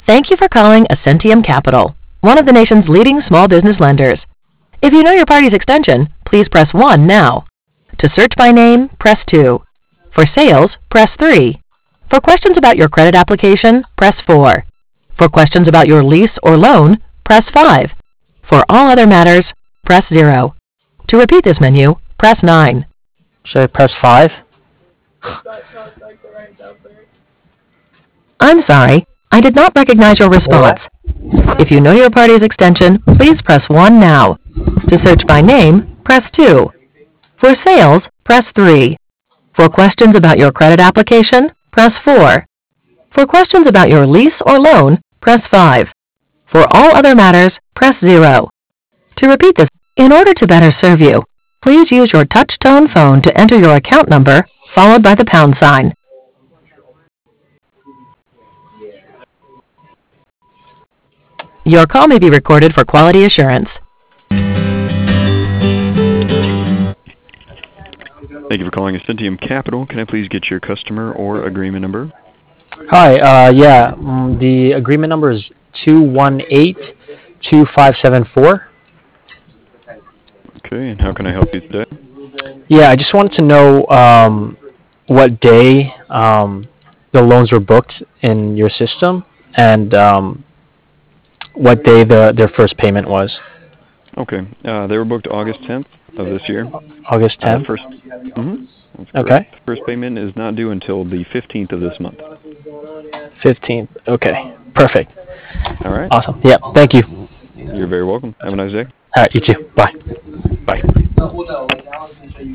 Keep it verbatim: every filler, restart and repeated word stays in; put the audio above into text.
Thank you for calling Ascentium Capital, one of the nation's leading small business lenders. If you know your party's extension, please press one now. To search by name, press two. For sales, press three. For questions about your credit application, press four. For questions about your lease or loan, press five. For all other matters, press zero. To repeat this menu, press nine. Should I press five? I'm sorry, I did not recognize your response. If you know your party's extension, please press one now. To search by name, press two. For sales, press three. For questions about your credit application, press four. For questions about your lease or loan, press five. For all other matters, press zero. To repeat this, in order to better serve you, please use your touch-tone phone to enter your account number, followed by the pound sign. Your call may be recorded for quality assurance. Thank you for calling Ascentium Capital. Can I please get your customer or agreement number? Hi, uh, yeah, mm, the agreement number is two one eight two five seven four. Okay, and how can I help you today? Yeah, I just wanted to know um, what day um, the loans were booked in your system and um, what day the their first payment was. Okay, uh, they were booked August tenth of this year. August Uh, tenth? first, mm-hmm, that's correct. Okay. First payment is not due until the fifteenth of this month. fifteenth. Okay, perfect. All right. Awesome. Yeah, thank you. You're very welcome. Have a nice day. All right, you too. Bye. Bye.